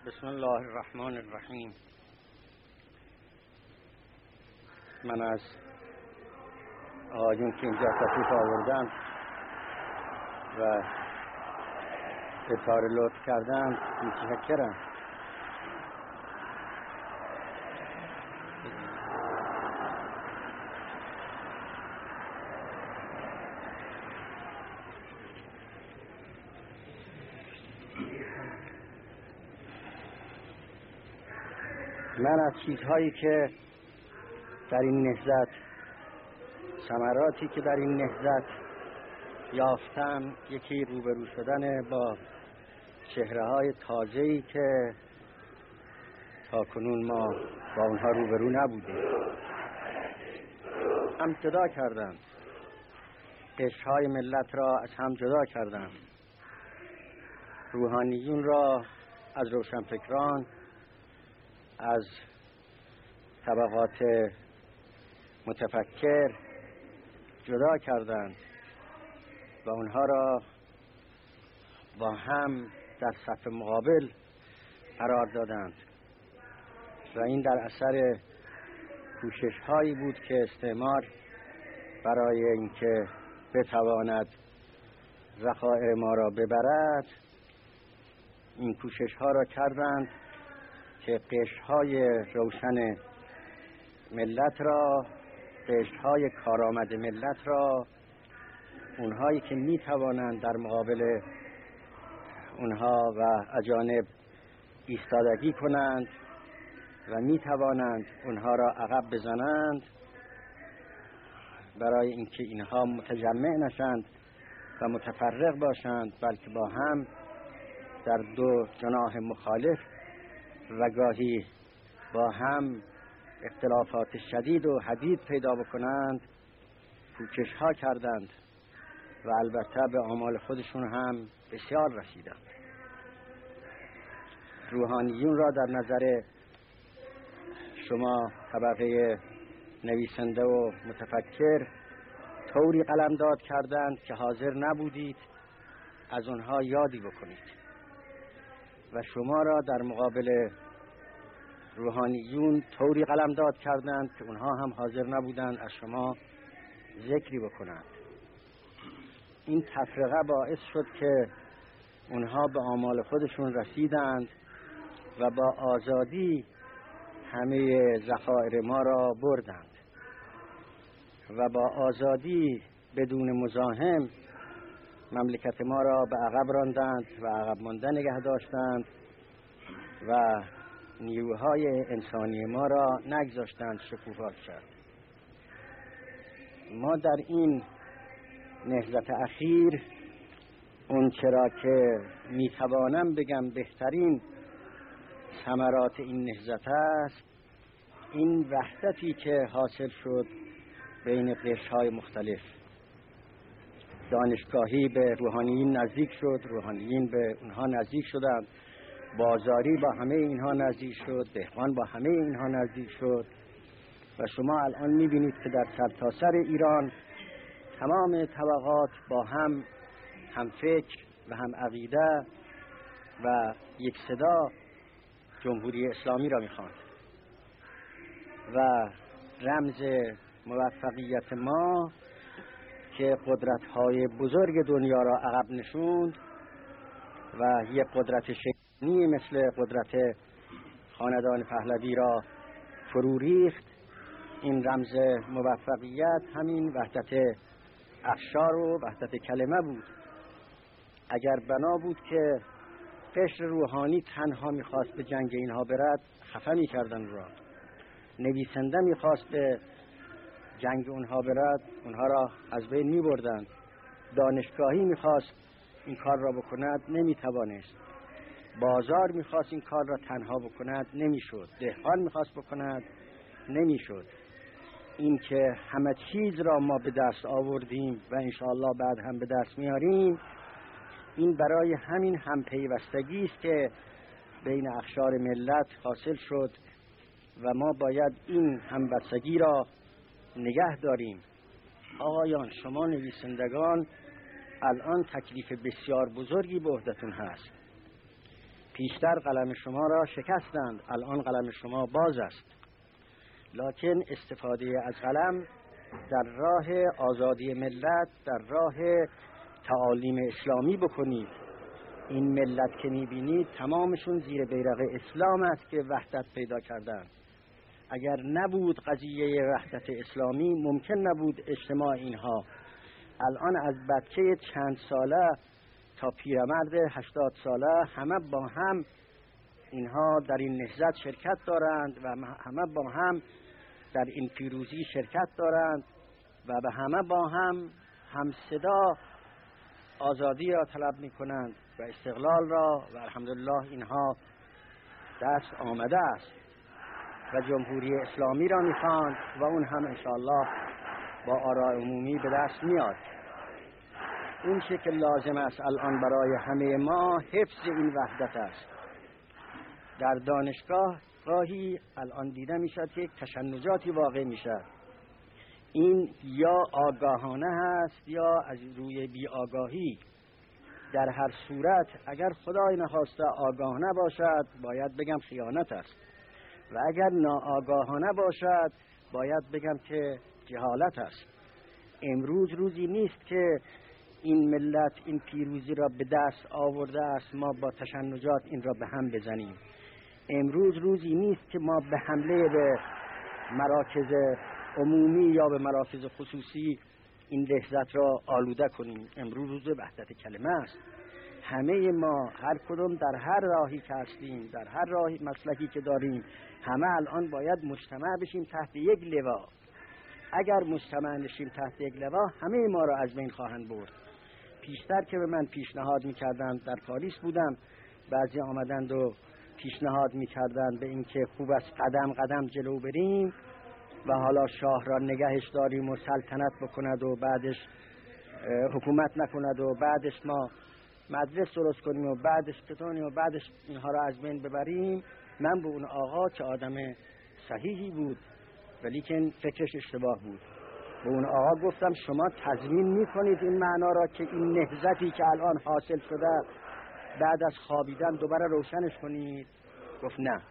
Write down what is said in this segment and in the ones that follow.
بسم الله الرحمن الرحیم. من از آقایون که اینجا تشریف آوردن و اظهار لطف کردن متشکرم. من از چیزهایی که در این نهضت، ثمراتی که در این نهضت یافتم، یکی روبرو شدن با چهره‌های تازه‌ای که تاکنون ما با اونها روبرو نبودیم. هم جدا کردند، قشرهای ملت را از هم جدا کردند، روحانیون را از روشنفکران، از طبقات متفکر جدا کردند و اونها را با هم در صف مقابل قرار دادند و این در اثر کوشش هایی بود که استعمار برای اینکه بتواند ذخایر ما را ببرد این کوشش ها را کردند که قشرهای روشن ملت را، قشرهای کارآمد ملت را، اونهایی که می توانند در مقابل اونها و اجانب ایستادگی کنند و می توانند اونها را عقب بزنند، برای اینکه اینها متجمع نشند و متفرق باشند، بلکه با هم در دو جناح مخالف و گاهی با هم اختلافات شدید و حدید پیدا بکنند، کوشش ها کردند و البته به آمال خودشون هم بسیار رسیدند. روحانیون را در نظر شما طبقه نویسنده و متفکر طوری قلمداد کردند که حاضر نبودید از اونها یادی بکنید و شما را در مقابل روحانیون طوری قلمداد کردند که اونها هم حاضر نبودند از شما ذکری بکنند. این تفرقه باعث شد که اونها به آمال خودشون رسیدند و با آزادی همه ذخایر ما را بردند و با آزادی بدون مزاحم مملکت ما را به عقب راندند و عقب مانده نگه داشتند و نیروهای انسانی ما را نگذاشتند شکوفا شد. ما در این نهضت اخیر اون چرا که میتوانم بگم بهترین ثمرات این نهضت است، این وحدتی که حاصل شد بین قشرهای مختلف. دانشگاهی به روحانیین نزدیک شد، روحانیین به اونها نزدیک شدند، بازاری با همه اینها نزدیک شد، دهقان با همه اینها نزدیک شد و شما الان میبینید که در سرتاسر ایران تمام طبقات با هم فکر و هم عقیده و یک صدا جمهوری اسلامی را میخواند و رمز موفقیت ما که قدرت‌های بزرگ دنیا را عقب نشوند و یک قدرت شیطانی مثل قدرت خاندان پهلوی را فرو ریخت، این رمز موفقیت همین وحدت اقشار و وحدت کلمه بود. اگر بنا بود که قشر روحانی تنها میخواست به جنگ اینها برد، خفه میکردن را. نویسنده میخواست به جنگ اونها برد، اونها را از بین میبردند. دانشگاهی میخواست این کار را بکند، نمیتوانست. بازار میخواست این کار را تنها بکند، نمیشد. دهقان میخواست بکند، نمیشد. این که همه چیز را ما به دست آوردیم و انشاءالله بعد هم به دست میاریم، این برای همین همپیوستگی است که بین اقشار ملت حاصل شد و ما باید این همبستگی را نگه داریم. آقایان، شما نویسندگان الان تکلیف بسیار بزرگی به عهدتون هست. پیشتر قلم شما را شکستند، الان قلم شما باز است. لکن استفاده از قلم در راه آزادی ملت، در راه تعالیم اسلامی بکنید. این ملت که میبینید تمامشون زیر بیرق اسلام است که وحدت پیدا کردند. اگر نبود قضیه وحدت اسلامی ممکن نبود اجتماع اینها. الان از بچه چند ساله تا پیرمرد 80 ساله همه با هم اینها در این نهضت شرکت دارند و همه با هم در این پیروزی شرکت دارند و به همه با هم صدا آزادی را طلب می کنند و استقلال را، و الحمدلله اینها دست آمده است و جمهوری اسلامی را می خواند و اون هم انشاءالله با آراء عمومی به دست میاد. اون چه که لازم است الان برای همه ما حفظ این وحدت است. در دانشگاه گاهی الان دیده می شد که تشنجاتی واقع می شد. این یا آگاهانه هست یا از روی بی آگاهی. در هر صورت اگر خدای نخواسته آگاهانه باشد باید بگم خیانت است و اگر ناآگاهانه باشد باید بگم که جهالت است. امروز روزی نیست که این ملت این پیروزی را به دست آورده است ما با تشنجات این را به هم بزنیم. امروز روزی نیست که ما به حمله به مراکز عمومی یا به مراکز خصوصی این نهضت را آلوده کنیم. امروز روز وحدت کلمه است. همه ما هر کدوم در هر راهی که هستیم، در هر راهی مسلکی که داریم، همه الان باید مجتمع بشیم تحت یک لوا. اگر مجتمع نشیم تحت یک لوا همه ما را از بین خواهند برد. پیشتر که به من پیشنهاد می‌کردند، در پاریس بودم، بعضی آمدند و پیشنهاد می‌کردند به این که خوب است قدم قدم جلو بریم و حالا شاه را نگهش داریم و سلطنت بکند و بعدش حکومت نکند و بعدش ما مدرس درست کنیم و بعدش بتونیم و بعدش اینها را از بین ببریم. من به اون آقا که آدم صحیحی بود ولیکن فکرش اشتباه بود، به اون آقا گفتم شما تضمین میکنید این معنا را که این نهضتی که الان حاصل شده بعد از خوابیدن دوباره روشنش کنید؟ گفت نه.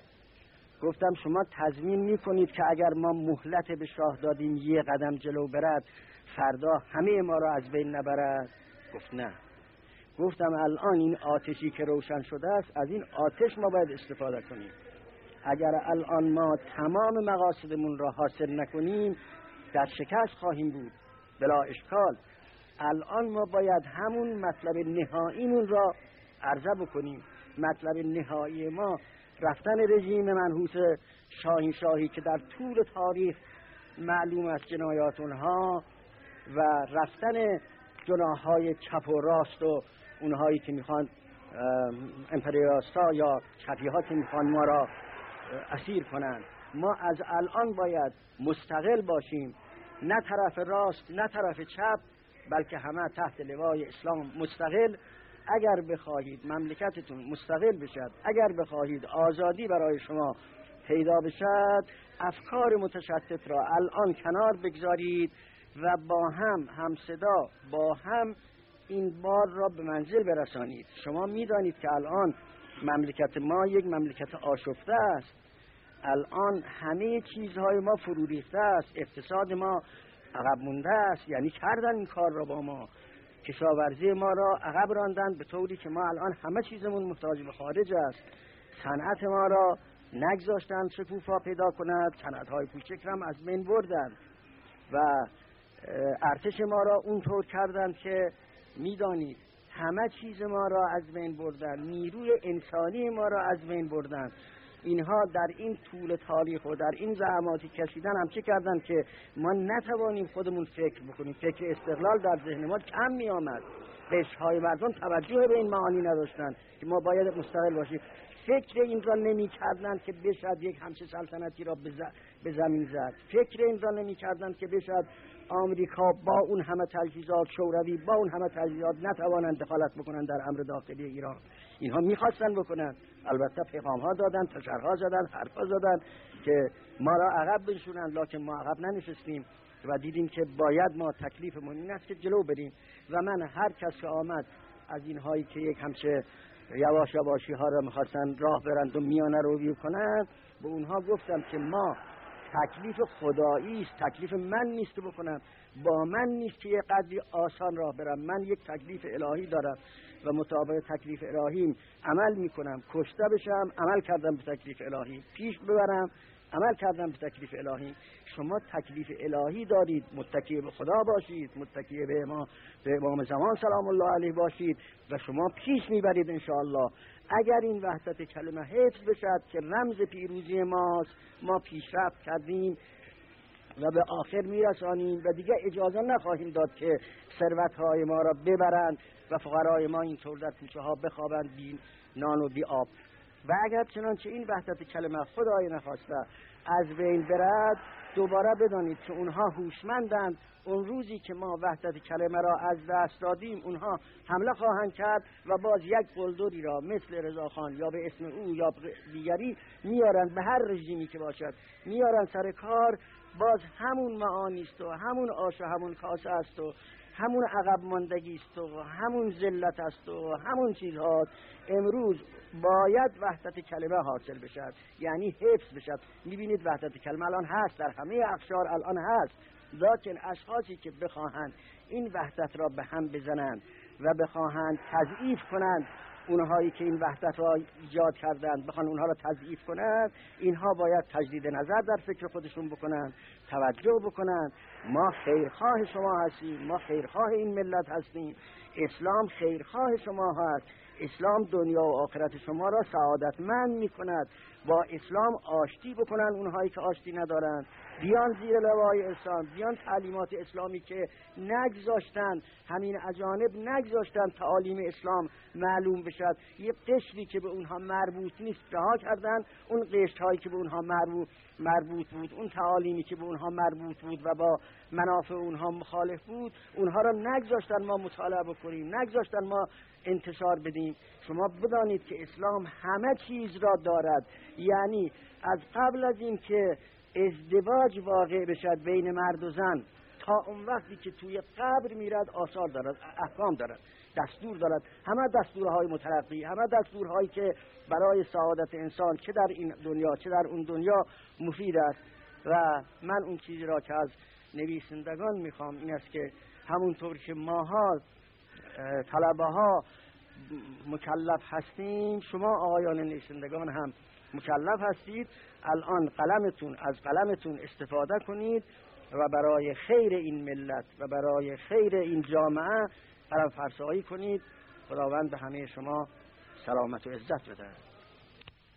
گفتم شما تضمین میکنید که اگر ما مهلت به شاه دادیم یه قدم جلو برد فردا همه ما را از بین نبرد؟ گفت نه. گفتم الان این آتشی که روشن شده است از این آتش ما باید استفاده کنیم. اگر الان ما تمام مقاصدمون را حاصل نکنیم در شکست خواهیم بود بلا اشکال. الان ما باید همون مطلب نهاییمون را عرضه بکنیم. مطلب نهایی ما رفتن رژیم منحوس شاهی که در طول تاریخ معلوم است جنایات اونها و رفتن جناحهای چپ و راست و اونهایی که میخوان امپریالیست‌ها یا چپی‌ها که میخوان ما را اسیر کنند. ما از الان باید مستقل باشیم، نه طرف راست نه طرف چپ، بلکه همه تحت لوای اسلام مستقل. اگر بخواهید مملکتتون مستقل بشد، اگر بخواهید آزادی برای شما پیدا بشد، افکار متشتت را الان کنار بگذارید و با هم صدا با هم این بار را به منزل برسانید. شما میدانید که الان مملکت ما یک مملکت آشفته است. الان همه چیزهای ما فرو ریخته است، اقتصاد ما عقب مونده است. یعنی کردن این کار را با ما، کشاورزی ما را عقب راندن به طوری که ما الان همه چیزمون محتاج به خارج است. صنعت ما را نگذاشتن شکوفا پیدا کند، صنعت‌های کوچک هم از بین بردند و ارتش ما را اونطور کردند که میدانید همه چیز ما را از بین بردن، نیروی انسانی ما را از بین بردن. اینها در این طول تاریخ و در این زحماتی کشیدن هم چه کردن که ما نتوانیم خودمون فکر بکنیم. فکر استقلال در ذهن ما کم می آمد. قشرهای مردم توجه به این معانی نداشتن که ما باید مستقل باشیم. فکر این را نمی کردن که بشد یک همچه سلطنتی را به زمین زد. فکر این را نمی کردن که بشد آمریکا با اون همه تجهیزات، شوروی با اون همه تجهیزات نتوانند دخالت بکنند در امر داخلی ایران. اینها میخواستن بکنن، البته پیغام ها دادن، تشرها زدن، حرفا زدن که ما را عقب بنشونن، لکن ما عقب ننشستیم و دیدیم که باید ما تکلیفمون این است که جلو بریم. و من هر کس که آمد از اینهایی که یک همچه یواش یواشی ها را میخواستن راه برند و میانه روی کنند، به اونها گفتم که ما تکلیف خدایی است، تکلیف من نیست که بکنم، با من نیست که یه قدری آسان راه برم، من یک تکلیف الهی دارم و مطابق تکلیف الهیم عمل میکنم. کشته بشم عمل کردم به تکلیف الهی، پیش ببرم عمل کردم به تکلیف الهی. شما تکلیف الهی دارید، متکی به خدا باشید، متکی به امام زمان سلام الله علیه باشید و شما پیش میبرید انشاءالله. اگر این وحدت کلمه حفظ بشد که رمز پیروزی ماست، ما پیشرفت کردیم و به آخر میرسانیم و دیگه اجازه نخواهیم داد که ثروت‌های ما را ببرند و فقرای ما اینطور در کوچه ها بخوابند بی نان و بی آب. و اگر چنانچه این وحدت کلمه خدای نخواسته از بین برد، دوباره بدانید که اونها هوشمندند. اون روزی که ما وحدت کلمه را از دست دادیم، اونها حمله خواهند کرد و باز یک قلدری را مثل رضاخان یا به اسم او یا دیگری میارن، به هر رژیمی که باشد میارن سر کار. باز همون معانی است و همون آش و همون کاسه است و همون عقب ماندگی است و همون ذلت است و همون چیزهاست. امروز باید وحدت کلمه حاصل بشد، یعنی حفظ بشد. میبینید وحدت کلمه الان هست، در همه اقشار الان هست، لکن اشخاصی که بخواهند این وحدت را به هم بزنند و بخواهند تضعیف کنند اونهایی که این وحدت را ایجاد کردند، بخوان اونها را تضعیف کنند، اینها باید تجدید نظر در فکر خودشون بکنند، توجه بکنند. ما خیرخواه شما هستیم، ما خیرخواه این ملت هستیم، اسلام خیرخواه شما هست، اسلام دنیا و آخرت شما را سعادتمند می کند. با اسلام آشتی بکنن اونهایی که آشتی ندارند، بیان زیر لوای اسلام، بیان تعلیمات اسلامی که نگذاشتن، همین اجانب نگذاشتن تعالیم اسلام معلوم بشد. یه قشری که به اونها مربوط نیست رها کردن، اون قشرهایی که به اونها مربوط بود، اون تعالیمی که به اونها مربوط بود و با منافع اونها مخالف بود، اونها را نگذاشتن ما مطالعه بکنیم، نگذاشتن ما انتشار بدیم. شما بدانید که اسلام همه چیز را دارد، یعنی از قبل از این که ازدواج واقع بشد بین مرد و زن تا اون وقتی که توی قبر میرد آثار دارد، احکام دارد، دستور دارد، همه دستورهای مترقی، همه دستورهایی که برای سعادت انسان چه در این دنیا چه در اون دنیا مفید است. و من اون چیزی را که از نویسندگان میخوام این است که همونطور که ماها طلبه ها مکلف هستیم، شما آقایان نویسندگان هم مکلف هستید. الان از قلمتون استفاده کنید و برای خیر این ملت و برای خیر این جامعه قلم فرسایی کنید. خداوند به همه شما سلامت و عزت بده.